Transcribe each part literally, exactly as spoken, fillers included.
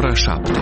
ora șapte.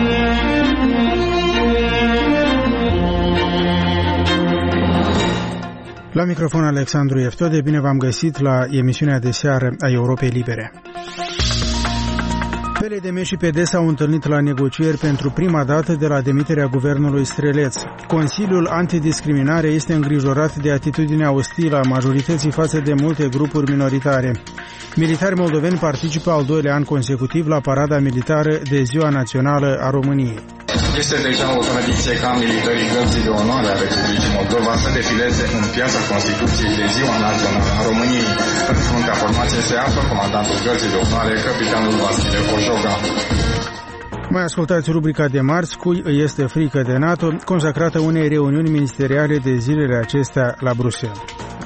La microfon Alexandru Eftode, bine v-am găsit la emisiunea de seară a Europei Libere. P L D M și P D s-au întâlnit la negocieri pentru prima dată de la demiterea guvernului Streleț. Consiliul Antidiscriminare este îngrijorat de atitudinea ostilă a majorității față de multe grupuri minoritare. Militari moldoveni participă al doilea an consecutiv la parada militară de Ziua Națională a României. Este deja o tradiție ca militarii Gărzii de Onoare a Republicii Moldova să defileze în piața Constituției de Ziua Națională a României. În fruntea formației se află comandantul Gărzii de Onoare, capitanul Vasile Ojoga. Mai ascultați rubrica de marți, cui îi este frică de NATO, consacrată unei reuniuni ministeriale de zilele acestea la Bruxelles.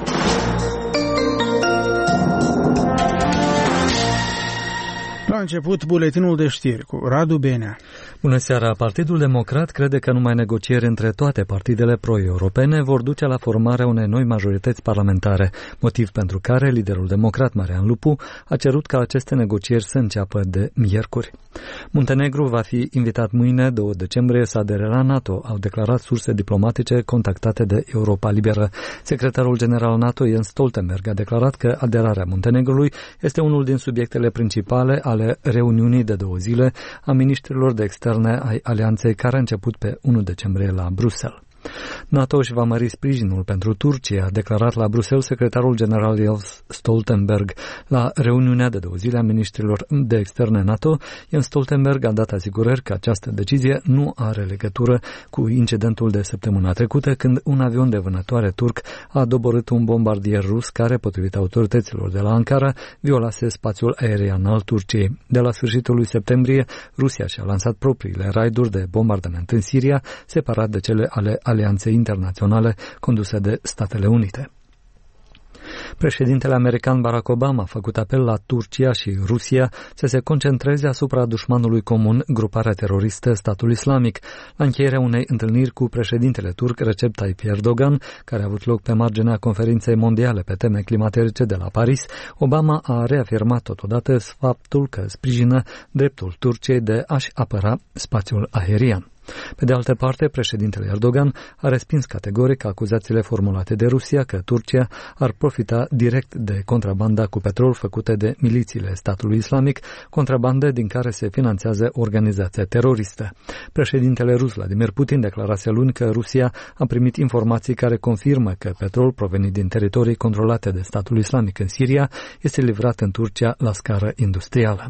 La început, buletinul de știri cu Radu Benea. Bună seara! Partidul Democrat crede că numai negocieri între toate partidele pro-europene vor duce la formarea unei noi majorități parlamentare, motiv pentru care liderul democrat Marian Lupu a cerut ca aceste negocieri să înceapă de miercuri. Muntenegru va fi invitat mâine, doi decembrie, să adere la NATO, au declarat surse diplomatice contactate de Europa Liberă. Secretarul general NATO Jens Stoltenberg a declarat că aderarea Muntenegrului este unul din subiectele principale ale reuniunii de două zile a miniștrilor de externe ai alianței care a început pe unu decembrie la Bruxelles. NATO își va mări sprijinul pentru Turcia, a declarat la Bruxelles secretarul general Jens Stoltenberg. La reuniunea de două zile a ministrilor de externe NATO, Jens Stoltenberg a dat asigurări că această decizie nu are legătură cu incidentul de săptămâna trecută, când un avion de vânătoare turc a doborât un bombardier rus care, potrivit autorităților de la Ankara, violase spațiul aerian al Turciei. De la sfârșitul lui septembrie, Rusia și-a lansat propriile raiduri de bombardament în Siria, separat de cele ale alianței internaționale conduse de Statele Unite. Președintele american Barack Obama a făcut apel la Turcia și Rusia să se concentreze asupra dușmanului comun, gruparea teroristă Statul Islamic. La încheierea unei întâlniri cu președintele turc Recep Tayyip Erdogan, care a avut loc pe marginea conferinței mondiale pe teme climatice de la Paris, Obama a reafirmat totodată faptul că sprijină dreptul Turciei de a-și apăra spațiul aerian. Pe de altă parte, președintele Erdogan a respins categoric acuzațiile formulate de Rusia că Turcia ar profita direct de contrabanda cu petrol făcute de milițiile statului islamic, contrabandă din care se finanțează organizația teroristă. Președintele rus Vladimir Putin declarase luni că Rusia a primit informații care confirmă că petrol provenit din teritorii controlate de statul islamic în Siria este livrat în Turcia la scară industrială.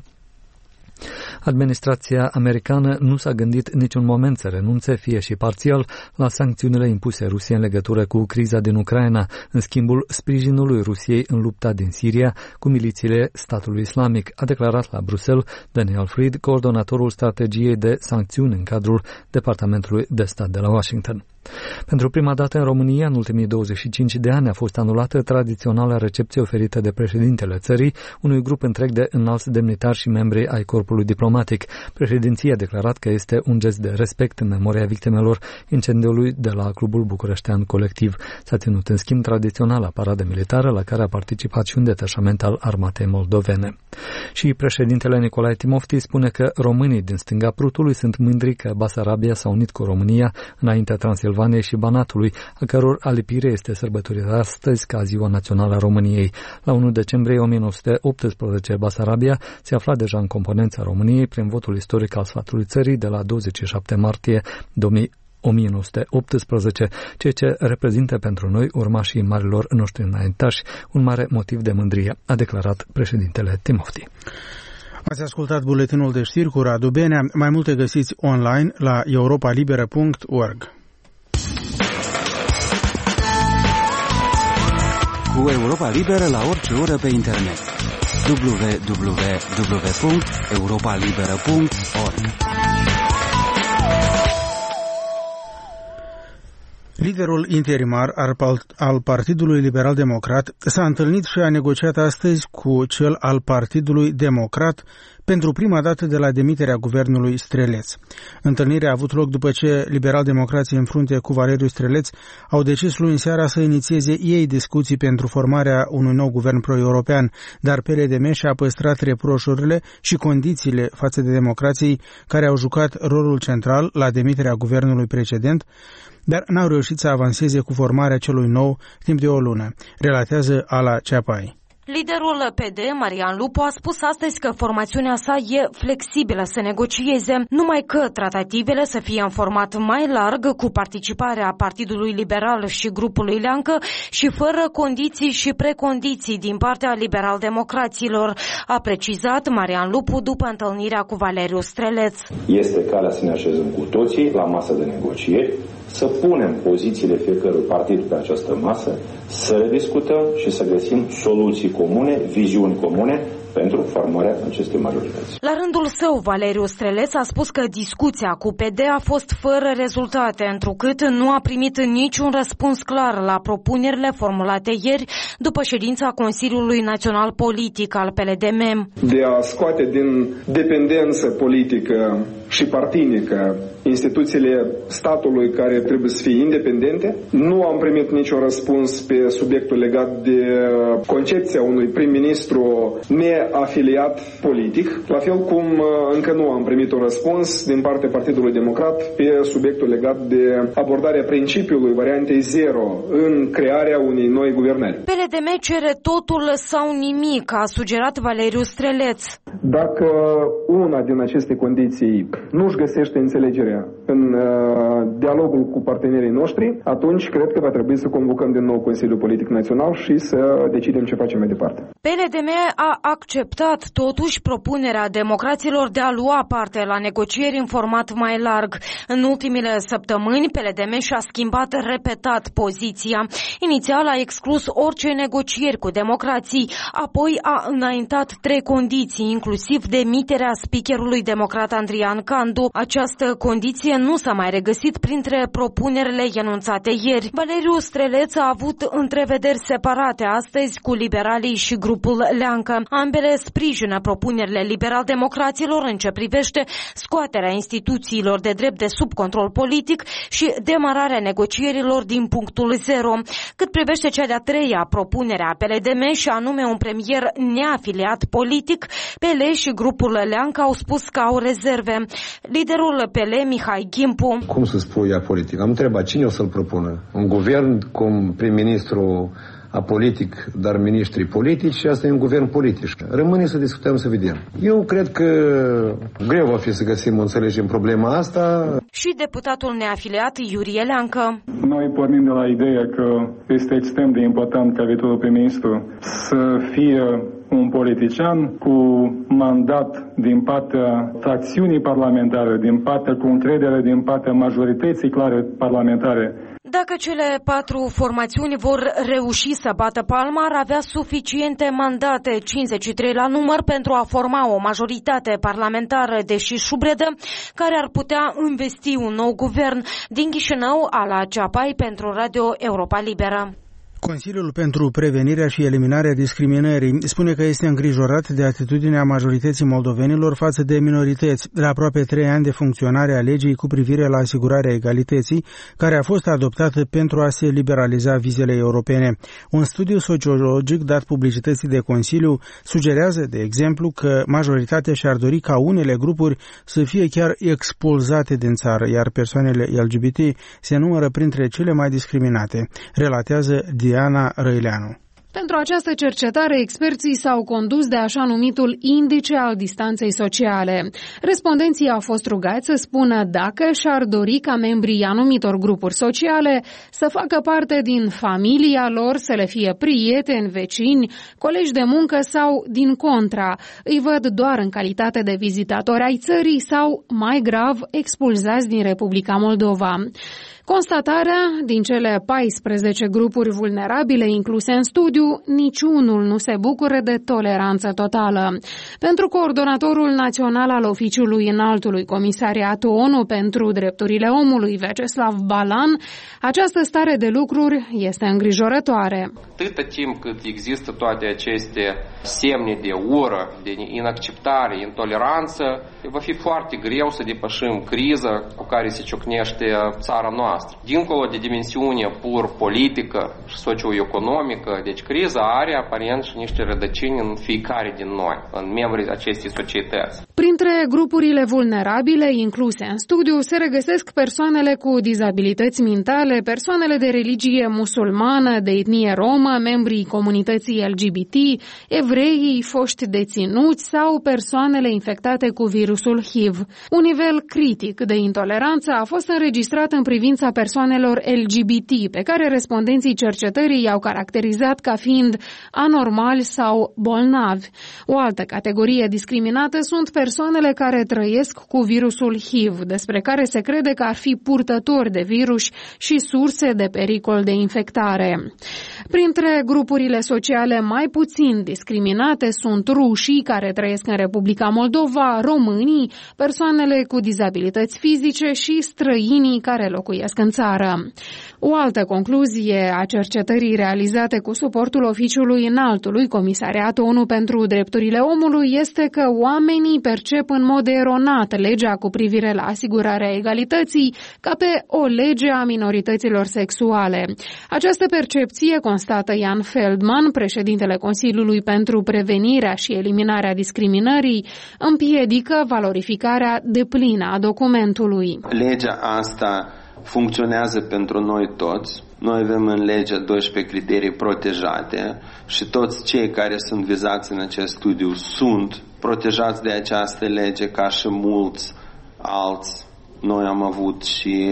Administrația americană nu s-a gândit niciun moment să renunțe, fie și parțial, la sancțiunile impuse Rusiei în legătură cu criza din Ucraina, în schimbul sprijinului Rusiei în lupta din Siria cu milițiile statului islamic, a declarat la Bruxelles Daniel Fried, coordonatorul strategiei de sancțiuni în cadrul Departamentului de Stat de la Washington. Pentru prima dată în România, în ultimii douăzeci și cinci de ani, a fost anulată tradiționala recepție oferită de președintele țării unui grup întreg de înalți demnitari și membri ai corpului diplomatic. Președinția a declarat că este un gest de respect în memoria victimelor incendiului de la Clubul Bucureștean Colectiv. S-a ținut în schimb tradiționala paradă militară la care a participat și un detașament al armatei moldovene. Și președintele Nicolae Timofti spune că românii din stânga Prutului sunt mândri că Basarabia s-a unit cu România înaintea Transilvaniei și Banatului, a căror alipire este sărbătorită astăzi ca Ziua Națională a României. La unu decembrie o mie nouă sute optsprezece, Basarabia se afla deja în componența României prin votul istoric al sfatului țării de la douăzeci și șapte martie o mie nouă sute optsprezece, ceea ce reprezintă pentru noi, urmașii marilor noștri înaintași, un mare motiv de mândrie, a declarat președintele Timofti. Ați ascultat buletinul de știri cu Radu Benea. Mai multe găsiți online la europa liberă punct org. Cu Europa Liberă la orice oră pe internet. w w w punct europa liberă punct org. Liderul interimar al Partidului Liberal Democrat s-a întâlnit și a negociat astăzi cu cel al Partidului Democrat pentru prima dată de la demiterea guvernului Streleț. Întâlnirea a avut loc după ce liberal-democrații în frunte cu Valeriu Streleț au decis luni seara să inițieze ei discuții pentru formarea unui nou guvern pro-european, dar P L D M și-a păstrat reproșurile și condițiile față de democrații care au jucat rolul central la demiterea guvernului precedent, dar n-au reușit să avanseze cu formarea celui nou timp de o lună, relatează Ala Ceapai. Liderul P D, Marian Lupu, a spus astăzi că formațiunea sa e flexibilă să negocieze, numai că tratativele să fie în format mai larg, cu participarea Partidului Liberal și grupului Leancă și fără condiții și precondiții din partea liberal-democraților, a precizat Marian Lupu după întâlnirea cu Valeriu Streleț. Este calea să ne așezăm cu toții la masă de negocieri, să punem pozițiile fiecărui partid pe această masă, să le discutăm și să găsim soluții comune, viziuni comune pentru formarea acestei majorități. La rândul său, Valeriu Streleț a spus că discuția cu P D a fost fără rezultate, întrucât nu a primit niciun răspuns clar la propunerile formulate ieri după ședința Consiliului Național Politic al P L D M. De a scoate din dependență politică și partinică instituțiile statului care trebuie să fie independente. Nu am primit niciun răspuns pe subiectul legat de concepția unui prim-ministru neafiliat politic, la fel cum încă nu am primit un răspuns din partea Partidului Democrat pe subiectul legat de abordarea principiului variantei zero în crearea unei noi guvernări. P L D M cere totul sau nimic, a sugerat Valeriu Streleț. Dacă una din aceste condiții nu își găsește înțelegerea în uh, dialogul cu partenerii noștri, atunci cred că va trebui să convocăm din nou Consiliul Politic Național și să decidem ce facem mai departe. P L D M a acceptat totuși propunerea democraților de a lua parte la negocieri în format mai larg. În ultimile săptămâni, P L D M și-a schimbat repetat poziția. Inițial a exclus orice negocieri cu democrații, apoi a înaintat trei condiții, inclusiv demiterea speakerului democrat Andrian Candu. Această condiție nu s-a mai regăsit printre propunerile enunțate ieri. Valeriu Streleț a avut întrevederi separate astăzi cu liberalii și grupul Leancă. Ambele sprijină propunerile liberal-democraților în ce privește scoaterea instituțiilor de drept de sub control politic și demararea negocierilor din punctul zero. Cât privește cea de-a treia propunere a P L D M și anume un premier neafiliat politic, P L și grupul Leancă au spus că au rezerve. Liderul P L, Mihai Gimpu. Cum să spui apolitic? Am întrebat cine o să-l propună? Un guvern cu un prim-ministru apolitic, dar miniștri politici, și asta e un guvern politic. Rămâne să discutăm, să vedem. Eu cred că greu va fi să găsim o înțelegere în problema asta. Și deputatul neafiliat Iurie Leancă. Noi pornim de la ideea că este extrem de important ca viitorul prim-ministru să fie un politician cu mandat din partea fracțiunii parlamentare, din partea cu încredere, din partea majorității clare parlamentare. Dacă cele patru formațiuni vor reuși să bată palma, ar avea suficiente mandate, cincizeci și trei la număr, pentru a forma o majoritate parlamentară, deși șubredă, care ar putea investi un nou guvern. Din Chișinău, Ala Ceapai pentru Radio Europa Liberă. Consiliul pentru Prevenirea și Eliminarea Discriminării spune că este îngrijorat de atitudinea majorității moldovenilor față de minorități la aproape trei ani de funcționare a legii cu privire la asigurarea egalității, care a fost adoptată pentru a se liberaliza vizele europene. Un studiu sociologic dat publicității de Consiliu sugerează, de exemplu, că majoritatea și-ar dori ca unele grupuri să fie chiar expulzate din țară, iar persoanele L G B T se numără printre cele mai discriminate, relatează Diana Răileanu. Pentru această cercetare, experții s-au condus de așa numitul indice al distanței sociale. Respondenții au fost rugați să spună dacă și-ar dori ca membrii anumitor grupuri sociale să facă parte din familia lor, să le fie prieteni, vecini, colegi de muncă sau, din contra, îi văd doar în calitate de vizitatori ai țării sau, mai grav, expulzați din Republica Moldova. Constatarea, din cele paisprezece grupuri vulnerabile incluse în studiu, niciunul nu se bucură de toleranță totală. Pentru coordonatorul național al Oficiului Înaltului Comisariat ONU pentru Drepturile Omului, Vyacheslav Balan, această stare de lucruri este îngrijorătoare. Atâta timp cât există toate aceste semne de ură, de inacceptare, intoleranță, va fi foarte greu să depășim criza cu care se ciocnește țara noastră. Dincolo de dimensiunea pur politică și socioeconomică, deci criza are aparent și niște rădăcini în fiecare din noi, în membrii acestei societăți. Printre grupurile vulnerabile incluse în studiu se regăsesc persoanele cu dizabilități mentale, persoanele de religie musulmană, de etnie romă, membrii comunității L G B T, evreii, foști deținuți sau persoanele infectate cu virusul H I V. Un nivel critic de intoleranță a fost înregistrat în privința persoanelor L G B T, pe care respondenții cercetării i-au caracterizat ca fiind anormali sau bolnavi. O altă categorie discriminată sunt persoanele care trăiesc cu virusul H I V, despre care se crede că ar fi purtători de virus și surse de pericol de infectare. Printre grupurile sociale mai puțin discriminate sunt rușii care trăiesc în Republica Moldova, românii, persoanele cu dizabilități fizice și străinii care locuiesc în țară. O altă concluzie a cercetării realizate cu suportul Oficiului Înaltului Comisariat ONU pentru Drepturile Omului este că oamenii percep în mod eronat legea cu privire la asigurarea egalității ca pe o lege a minorităților sexuale. Această percepție, constată Jan Feldman, președintele Consiliului pentru Prevenirea și Eliminarea Discriminării, împiedică valorificarea deplină a documentului. Legea asta funcționează pentru noi toți. Noi avem în lege doisprezece criterii protejate și toți cei care sunt vizați în acest studiu sunt protejați de această lege ca și mulți alți. Noi am avut și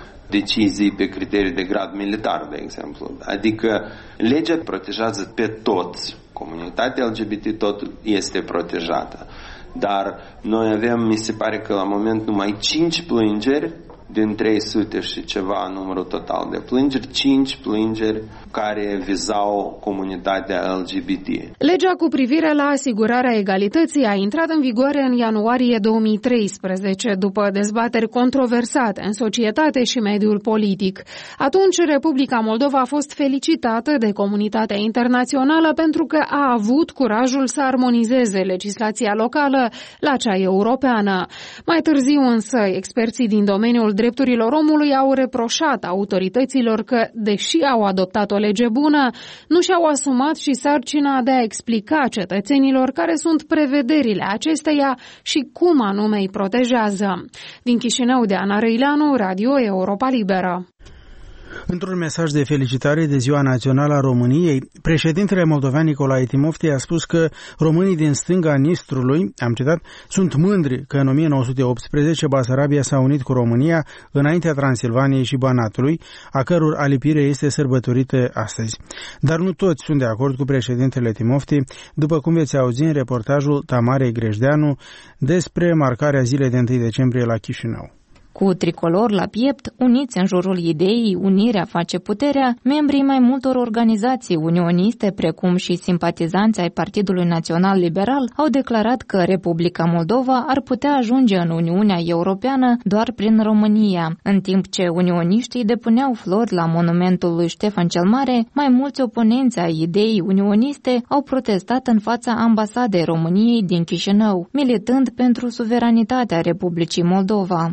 decizii pe criterii de grad militar, de exemplu. Adică legea protejează pe toți. Comunitatea L G B T tot este protejată. Dar noi avem, mi se pare că la moment numai cinci plângeri din trei sute și ceva numărul total de plângeri, cinci plângeri care vizau comunitatea L G B T. Legea cu privire la asigurarea egalității a intrat în vigoare în ianuarie două mii treisprezece, după dezbateri controversate în societate și mediul politic. Atunci, Republica Moldova a fost felicitată de comunitatea internațională pentru că a avut curajul să armonizeze legislația locală la cea europeană. Mai târziu însă, experții din domeniul drepturilor omului au reproșat autorităților că, deși au adoptat o lege bună, nu și-au asumat și sarcina de a explica cetățenilor care sunt prevederile acesteia și cum anume îi protejează. Din Chișinău, de Ana Răileanu, Radio Europa Liberă. Într-un mesaj de felicitare de Ziua Națională a României, președintele moldovean Nicolae Timofte a spus că românii din stânga Nistrului, am citat, sunt mândri că în o mie nouă sute optsprezece Basarabia s-a unit cu România înaintea Transilvaniei și Banatului, a căror alipire este sărbătorită astăzi. Dar nu toți sunt de acord cu președintele Timofte, după cum veți auzi în reportajul Tamarei Grejdeanu despre marcarea zilei de întâi decembrie la Chișinău. Cu tricolor la piept, uniți în jurul ideii Unirea face puterea, membrii mai multor organizații unioniste, precum și simpatizanți ai Partidului Național Liberal, au declarat că Republica Moldova ar putea ajunge în Uniunea Europeană doar prin România. În timp ce unioniștii depuneau flori la monumentul lui Ștefan cel Mare, mai mulți oponenți ai ideii unioniste au protestat în fața ambasadei României din Chișinău, militând pentru suveranitatea Republicii Moldova.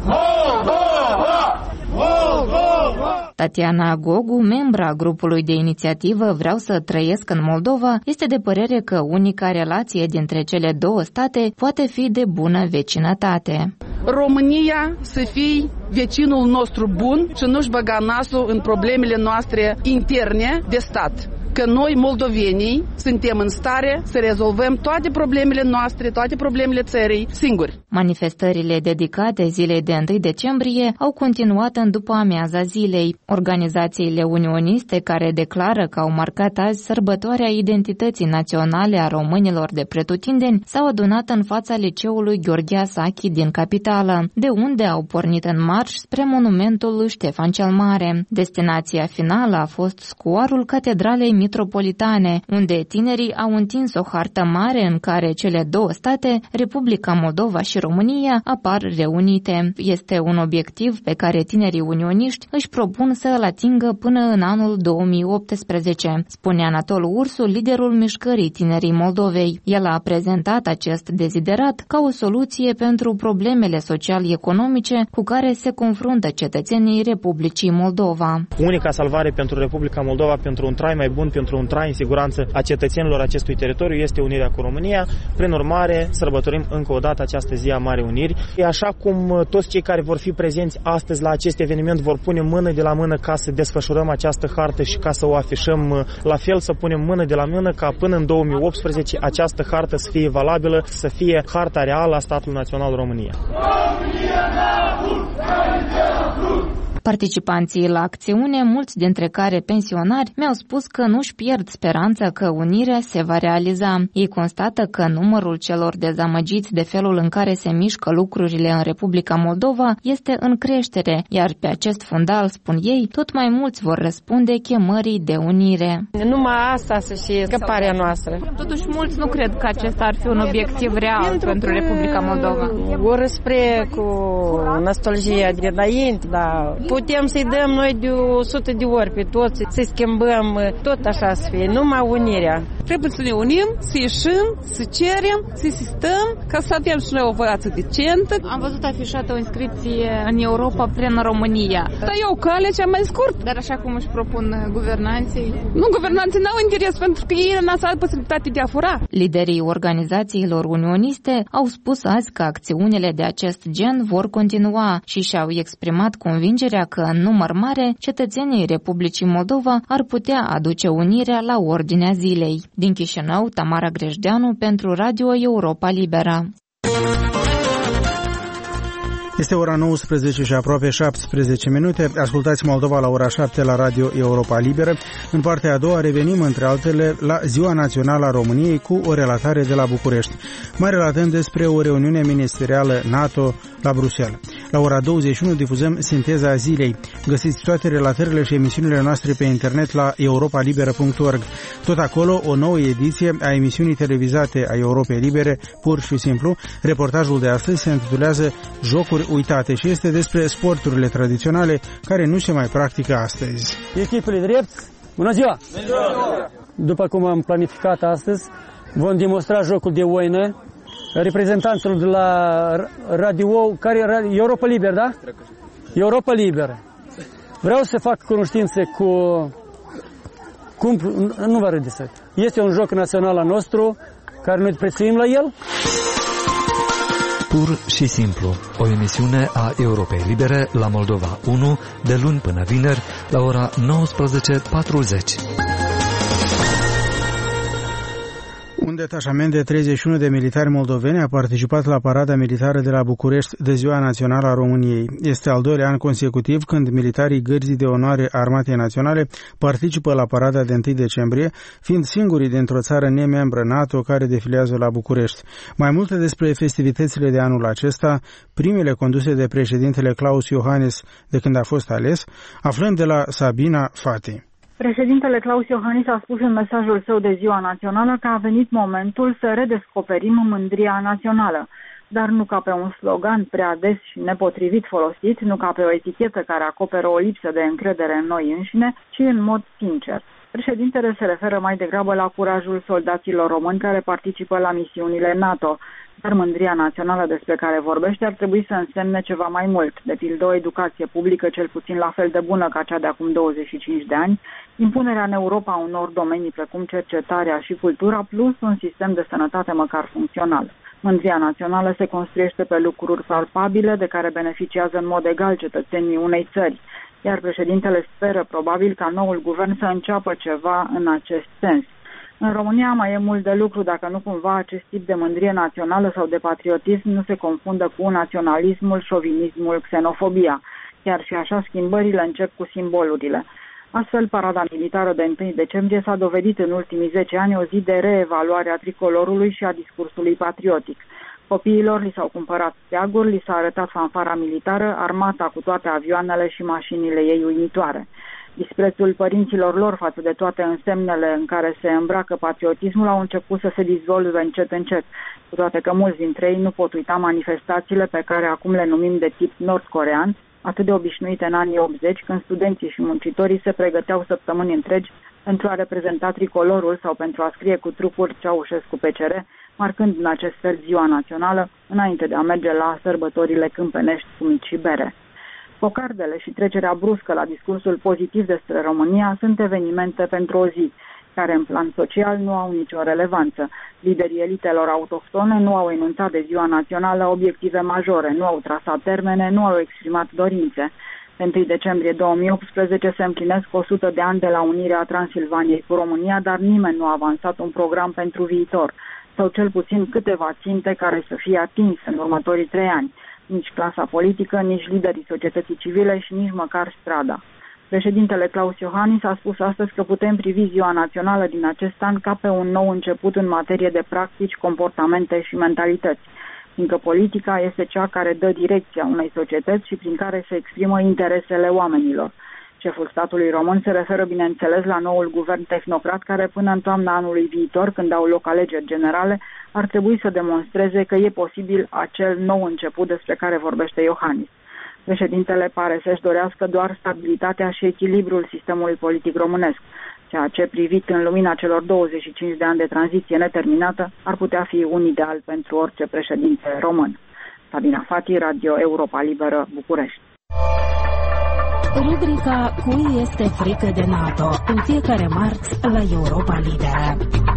Tatiana Gogu, membra grupului de inițiativă Vreau să trăiesc în Moldova, este de părere că unica relație dintre cele două state poate fi de bună vecinătate. România să fie vecinul nostru bun și nu-și băga nasul în problemele noastre interne de stat. că noi, moldovenii, suntem în stare să rezolvăm toate problemele noastre, toate problemele țării singuri. Manifestările dedicate zilei de întâi decembrie au continuat în după amiaza zilei. Organizațiile unioniste care declară că au marcat azi sărbătoarea identității naționale a românilor de pretutindeni s-au adunat în fața liceului Gheorghe Asachi din capitală, de unde au pornit în marș spre monumentul lui Ștefan cel Mare. Destinația finală a fost scoarul Catedralei Mitropolitane, unde tinerii au întins o hartă mare în care cele două state, Republica Moldova și România, apar reunite. Este un obiectiv pe care tinerii unioniști își propun să îl atingă până în anul două mii optsprezece, spune Anatol Ursu, liderul mișcării Tinerii Moldovei. El a prezentat acest deziderat ca o soluție pentru problemele social-economice cu care se confruntă cetățenii Republicii Moldova. Unica salvare pentru Republica Moldova, pentru un trai mai bun, pentru un trai în siguranță a cetățenilor acestui teritoriu este unirea cu România. Prin urmare, sărbătorim încă o dată această zi a Marei Uniri. Așa cum toți cei care vor fi prezenți astăzi la acest eveniment vor pune mână de la mână ca să desfășurăm această hartă și ca să o afișăm, la fel să punem mână de la mână ca până în două mii optsprezece această hartă să fie valabilă, să fie harta reală a statului național România. Participanții la acțiune, mulți dintre care pensionari, mi-au spus că nu-și pierd speranța că unirea se va realiza. Ei constată că numărul celor dezamăgiți de felul în care se mișcă lucrurile în Republica Moldova este în creștere, iar pe acest fundal, spun ei, tot mai mulți vor răspunde chemării de unire. Numai asta să fie scăparea noastră. Totuși, mulți nu cred că acesta ar fi un obiectiv real pentru, pentru Republica Moldova. Ori spre cu nostalgia de înainte, dar putem să-i dăm noi de o sută de ori pe toți, să schimbăm tot așa să fie, numai unirea. Trebuie să ne unim, să ieșim, să cerem, să insistăm, ca să avem și noi o viață decentă. Am văzut afișată o inscripție în Europa prin România. Dar e o cale cea mai scurt. Dar așa cum își propun guvernanții? Nu, guvernanții n-au interes pentru că ei n-au să posibilitate de a fura. Liderii organizațiilor unioniste au spus azi că acțiunile de acest gen vor continua și și-au exprimat convingerea că în număr mare, cetățenii Republicii Moldova ar putea aduce unirea la ordinea zilei. Din Chișinău, Tamara Grejdeanu pentru Radio Europa Liberă. Este ora nouăsprezece și aproape șaptesprezece minute. Ascultați Moldova la ora șapte la Radio Europa Liberă. În partea a doua revenim, între altele, la Ziua Națională a României cu o relatare de la București. Mai relatăm despre o reuniune ministerială NATO la Bruxelles. La ora douăzeci și unu difuzăm Sinteza Zilei. Găsiți toate relatările și emisiunile noastre pe internet la europa liberă punct org. Tot acolo, o nouă ediție a emisiunii televizate a Europei Libere, pur și simplu. Reportajul de astăzi se intitulează Jocuri uitate și este despre sporturile tradiționale care nu se mai practică astăzi. Echipele drept, bună ziua! După cum am planificat astăzi, vom demonstra jocul de oină reprezentanților de la radio, care Europa Liberă, da? Europa Liberă. Vreau să fac cunoștințe cu cum nu vă râdeți. Este un joc național al nostru care noi prețuim la el. Pur și simplu, o emisiune a Europei Libere la Moldova unu, de luni până vineri, la ora nouăsprezece patruzeci. Un detașament de treizeci și unu de militari moldoveni a participat la parada militară de la București de Ziua Națională a României. Este al doilea an consecutiv când militarii Gărzii de Onoare a Armatei Naționale participă la parada de întâi decembrie, fiind singurii dintr-o țară nemembră NATO care defilează la București. Mai multe despre festivitățile de anul acesta, primele conduse de președintele Klaus Iohannis de când a fost ales, aflăm de la Sabina Fati. Președintele Klaus Iohannis a spus în mesajul său de Ziua Națională că a venit momentul să redescoperim mândria națională, dar nu ca pe un slogan prea des și nepotrivit folosit, nu ca pe o etichetă care acoperă o lipsă de încredere în noi înșine, ci în mod sincer. Președintele se referă mai degrabă la curajul soldaților români care participă la misiunile NATO, dar mândria națională despre care vorbește ar trebui să însemne ceva mai mult, de pildă o educație publică cel puțin la fel de bună ca cea de acum douăzeci și cinci de ani, impunerea în Europa a unor domenii precum cercetarea și cultura, plus un sistem de sănătate măcar funcțional. Mândria națională se construiește pe lucruri palpabile de care beneficiază în mod egal cetățenii unei țări. iar președintele speră probabil ca noul guvern să înceapă ceva în acest sens. În România mai e mult de lucru dacă nu cumva acest tip de mândrie națională sau de patriotism nu se confundă cu naționalismul, șovinismul, xenofobia. Chiar și așa schimbările încep cu simbolurile. Astfel, parada militară de întâi decembrie s-a dovedit în ultimii zece ani o zi de reevaluare a tricolorului și a discursului patriotic. Copiilor li s-au cumpărat steaguri, li s-a arătat fanfara militară, armata cu toate avioanele și mașinile ei uimitoare. Disprețul părinților lor față de toate însemnele în care se îmbracă patriotismul au început să se dizolve încet încet, cu toate că mulți dintre ei nu pot uita manifestațiile pe care acum le numim de tip nord-corean, atât de obișnuite în anii optzeci, când studenții și muncitorii se pregăteau săptămâni întregi pentru a reprezenta tricolorul sau pentru a scrie cu trupuri Ceaușescu P C R, marcând în acest fel ziua națională, înainte de a merge la sărbătorile câmpenești cu mici și bere. Focardele și trecerea bruscă la discursul pozitiv despre România sunt evenimente pentru o zi, care în plan social nu au nicio relevanță. Liderii elitelor autohtone nu au enunțat de ziua națională obiective majore, nu au trasat termene, nu au exprimat dorințe. Pe întâi decembrie două mii optsprezece se împlinesc o sută de ani de la unirea Transilvaniei cu România, dar nimeni nu a avansat un program pentru viitor, sau cel puțin câteva ținte care să fie atinse în următorii trei ani. Nici clasa politică, nici liderii societății civile și nici măcar strada. Președintele Claus Iohannis a spus astăzi că putem privi ziua națională din acest an ca pe un nou început în materie de practici, comportamente și mentalități, fiindcă politica este cea care dă direcția unei societăți și prin care se exprimă interesele oamenilor. Șeful statului român se referă, bineînțeles, la noul guvern tehnocrat care până în toamna anului viitor, când au loc alegeri generale, ar trebui să demonstreze că e posibil acel nou început despre care vorbește Iohannis. Președintele pare să-și dorească doar stabilitatea și echilibrul sistemului politic românesc, ceea ce, privit în lumina celor douăzeci și cinci de ani de tranziție neterminată, ar putea fi un ideal pentru orice președinte român. Sabina Fati, Radio Europa Liberă, București. Rubrica Cui este frică de NATO? În fiecare marți la Europa Liberă.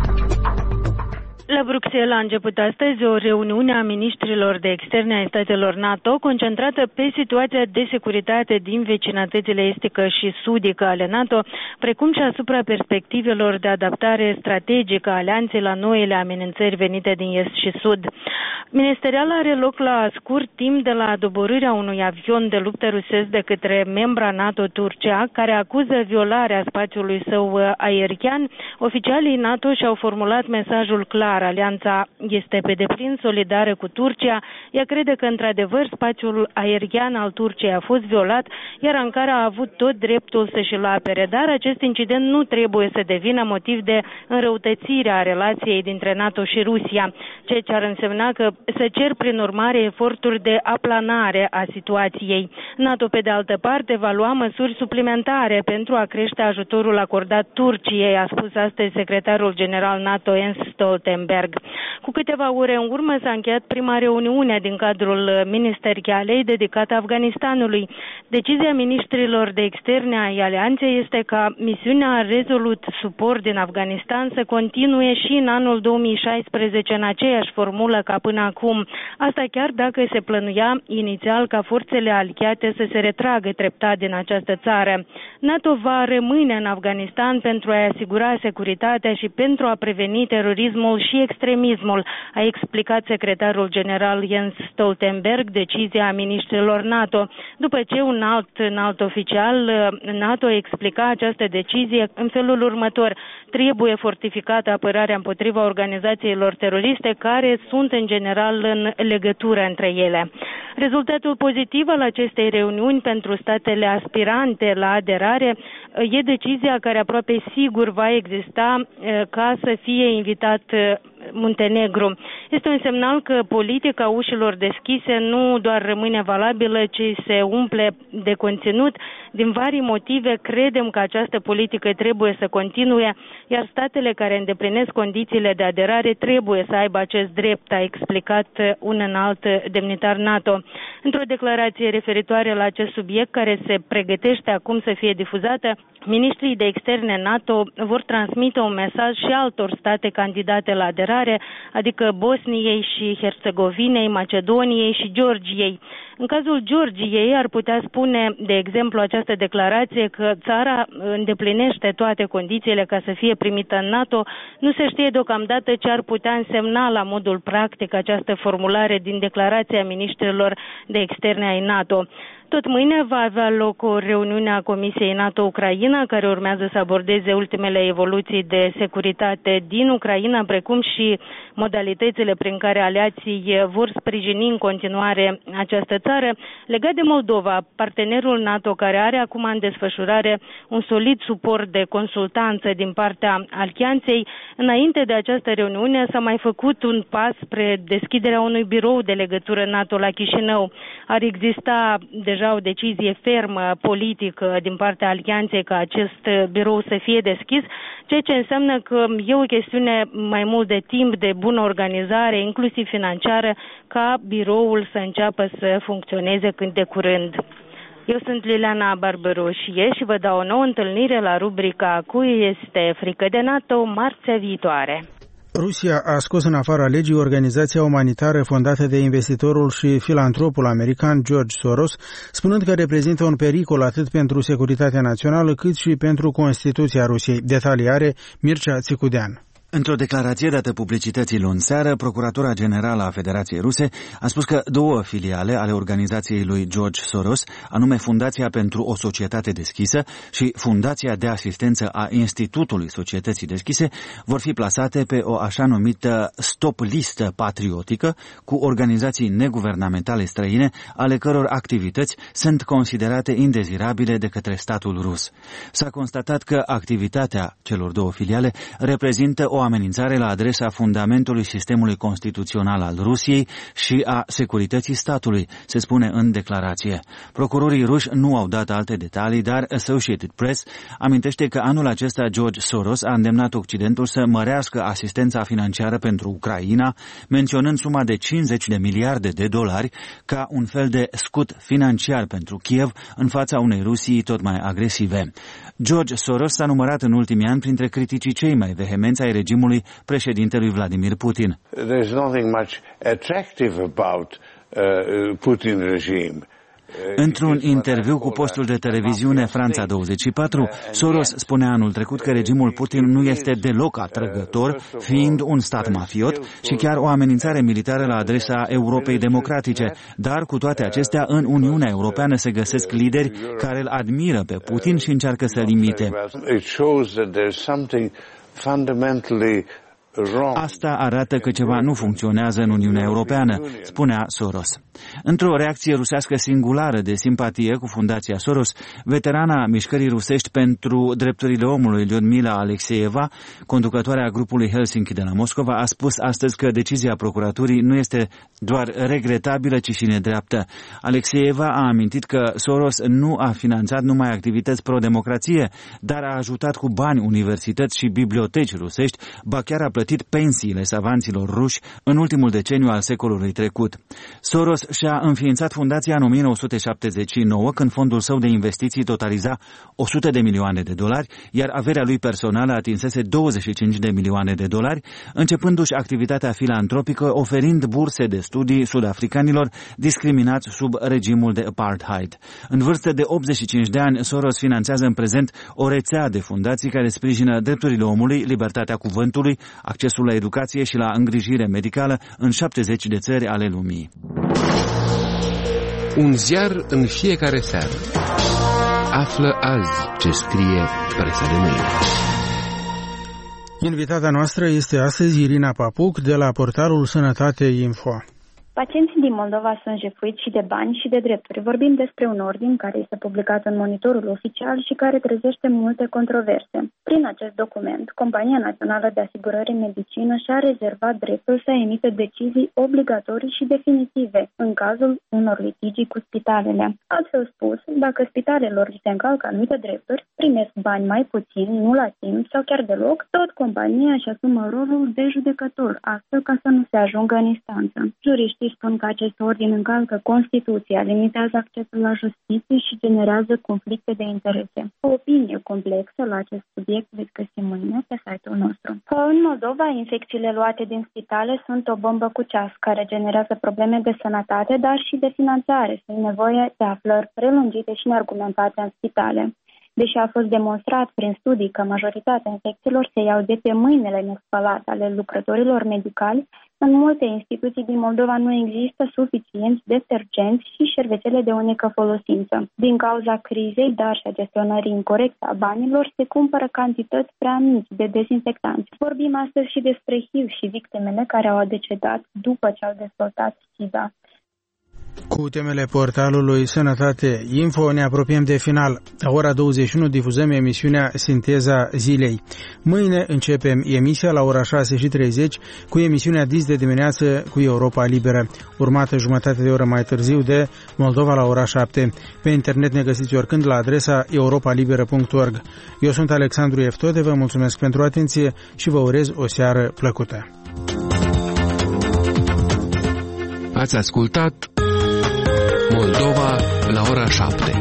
La Bruxelles a început astăzi o reuniune a ministrilor de externe ai statelor NATO concentrată pe situația de securitate din vecinătățile estică și sudică ale NATO, precum și asupra perspectivelor de adaptare strategică a alianței la noile amenințări venite din est și sud. Ministeriala are loc la scurt timp de la doborârea unui avion de luptă rusesc de către membra NATO Turcia, care acuză violarea spațiului său aerian. Oficialii NATO și-au formulat mesajul clar: alianța este pe deplin solidară cu Turcia. Ea crede că într-adevăr spațiul aerian al Turciei a fost violat, iar Ankara a avut tot dreptul să și-l apere. Dar acest incident nu trebuie să devină motiv de înrăutățire a relației dintre NATO și Rusia, ceea ce ar însemna că se cer prin urmare eforturi de aplanare a situației. NATO, pe de altă parte, va lua măsuri suplimentare pentru a crește ajutorul acordat Turciei, a spus astăzi secretarul general NATO Jens Stoltenberg. Cu câteva ore în urmă s-a încheiat prima reuniune din cadrul ministerialei dedicată Afganistanului. Decizia ministrilor de externe ai alianței este ca misiunea Resolute Support din Afganistan să continue și în anul două mii șaisprezece în aceeași formulă ca până acum. Asta chiar dacă se plănuia inițial ca forțele aliate să se retragă treptat din această țară. NATO va rămâne în Afganistan pentru a asigura securitatea și pentru a preveni terorismul și extremismul, a explicat secretarul general Jens Stoltenberg decizia ministrilor NATO. După ce un alt înalt oficial NATO explica această decizie în felul următor: trebuie fortificată apărarea împotriva organizațiilor teroriste care sunt în general în legătură între ele. Rezultatul pozitiv al acestei reuniuni pentru statele aspirante la aderare e decizia care aproape sigur va exista ca să fie invitat Muntenegru. Este un semnal că politica ușilor deschise nu doar rămâne valabilă, ci se umple de conținut. Din vari motive credem că această politică trebuie să continue, iar statele care îndeplinesc condițiile de aderare trebuie să aibă acest drept, a explicat un înalt demnitar NATO. Într-o declarație referitoare la acest subiect, care se pregătește acum să fie difuzată, ministrii de externe NATO vor transmite un mesaj și altor state candidate la aderare securitare, adică Bosniei și Herțegovinei, Macedoniei și Georgiei. În cazul Georgiei ar putea spune, de exemplu, această declarație că țara îndeplinește toate condițiile ca să fie primită în NATO. Nu se știe deocamdată ce ar putea însemna la modul practic această formulare din declarația miniștrilor de externe ai NATO. Tot mâine va avea loc o reuniune a Comisiei NATO-Ucraina, care urmează să abordeze ultimele evoluții de securitate din Ucraina, precum și modalitățile prin care aliații vor sprijini în continuare această țară. Legat de Moldova, partenerul NATO care are acum în desfășurare un solid suport de consultanță din partea alianței, înainte de această reuniune s-a mai făcut un pas spre deschiderea unui birou de legătură NATO la Chișinău. Ar exista deja o decizie fermă politică din partea alianței ca acest birou să fie deschis, ceea ce înseamnă că e o chestiune mai mult de timp, de bună organizare, inclusiv financiară, ca biroul să înceapă să funcționeze cât de curând. Eu sunt Liliana Barberoșie și vă dau o nouă întâlnire la rubrica Cui este frică de NATO marțea viitoare. Rusia a scos în afara legii organizația umanitară fondată de investitorul și filantropul american George Soros, spunând că reprezintă un pericol atât pentru securitatea națională cât și pentru Constituția Rusiei. Detalii are Mircea Țicudean. Într-o declarație dată publicității luni seară, Procuratura Generală a Federației Ruse a spus că două filiale ale organizației lui George Soros, anume Fundația pentru o Societate Deschisă și Fundația de Asistență a Institutului Societății Deschise, vor fi plasate pe o așa numită stop-listă patriotică cu organizații neguvernamentale străine, ale căror activități sunt considerate indezirabile de către statul rus. S-a constatat că activitatea celor două filiale reprezintă o o amenințare la adresa fundamentului sistemului constituțional al Rusiei și a securității statului, se spune în declarație. Procurorii ruși nu au dat alte detalii, dar Associated Press amintește că anul acesta George Soros a îndemnat Occidentul să mărească asistența financiară pentru Ucraina, menționând suma de cincizeci de miliarde de dolari ca un fel de scut financiar pentru Kiev în fața unei Rusii tot mai agresive. George Soros s-a numărat în ultimii ani printre criticii cei mai vehemenți ai regimului președintelui Vladimir Putin. There's nothing much attractive about uh, Putin regime. Într-un interviu cu postul de televiziune Franța douăzeci și patru, Soros spunea anul trecut că regimul Putin nu este deloc atrăgător, fiind un stat mafiot și chiar o amenințare militară la adresa Europei democratice. Dar cu toate acestea, în Uniunea Europeană se găsesc lideri care îl admiră pe Putin și încearcă să-l imite. Asta arată că ceva nu funcționează în Uniunea Europeană, spunea Soros. Într-o reacție rusească singulară de simpatie cu Fundația Soros, veterana mișcării rusești pentru drepturile omului Lyudmila Alexeeva, conducătoarea grupului Helsinki de la Moscova, a spus astăzi că decizia procuraturii nu este doar regretabilă, ci și nedreaptă. Alexeeva a amintit că Soros nu a finanțat numai activități pro-democrație, dar a ajutat cu bani universități și biblioteci rusești, ba chiar a plătit pensiile savanților ruși în ultimul deceniu al secolului trecut. Soros și-a înființat fundația în o mie nouă sute șaptezeci și nouă, când fondul său de investiții totaliza o sută de milioane de dolari, iar averea lui personală atinsese douăzeci și cinci de milioane de dolari, începându-și activitatea filantropică oferind burse de studii sud-africanilor discriminați sub regimul de apartheid. În vârstă de optzeci și cinci de ani, Soros finanțează în prezent o rețea de fundații care sprijină drepturile omului, libertatea cuvântului, accesul la educație și la îngrijire medicală în șaptezeci de țări ale lumii. Un ziar în fiecare seară. Află azi ce scrie presa de mâine. Invitata noastră este astăzi Irina Papuc de la portalul Sănătate Info. Pacienții din Moldova sunt jefuiți și de bani și de drepturi. Vorbim despre un ordin care este publicat în monitorul oficial și care trezește multe controverse. Prin acest document, Compania Națională de Asigurări în Medicină și-a rezervat dreptul să emită decizii obligatorii și definitive în cazul unor litigii cu spitalele. Altfel spus, dacă spitalelor li se încalcă anumite drepturi, primesc bani mai puțin, nu la timp sau chiar deloc, tot compania își asumă rolul de judecător, astfel ca să nu se ajungă în instanță. Juriștii spun că acest ordin încalcă Constituția, limitează accesul la justiție și generează conflicte de interese. O opinie complexă la acest subiect veți găsi mâine pe site-ul nostru. În Moldova, infecțiile luate din spitale sunt o bombă cu ceas care generează probleme de sănătate, dar și de finanțare, fiind nevoie de aflări prelungite și neargumentate în spitale. Deși a fost demonstrat prin studii că majoritatea infecțiilor se iau de pe mâinile nespălate ale lucrătorilor medicali, în multe instituții din Moldova nu există suficienți detergenți și șervețele de unică folosință. Din cauza crizei, dar și a gestionării incorecte a banilor, se cumpără cantități prea mici de dezinfectanți. Vorbim astăzi și despre H I V și victimele care au decedat după ce au dezvoltat SIDA. Cu temele portalului Sănătate Info ne apropiem de final. La ora douăzeci și unu difuzăm emisiunea Sinteza Zilei. Mâine începem emisia la ora șase și treizeci cu emisiunea Dis de dimineață cu Europa Liberă, urmată jumătate de oră mai târziu de Moldova la ora șapte. Pe internet ne găsiți oricând la adresa europa liberă punct org. Eu sunt Alexandru Eftode, vă mulțumesc pentru atenție și vă urez o seară plăcută. Ați ascultat Moldova la ora șapte.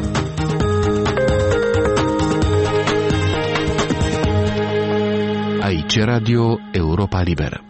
Aici Radio Europa Liberă.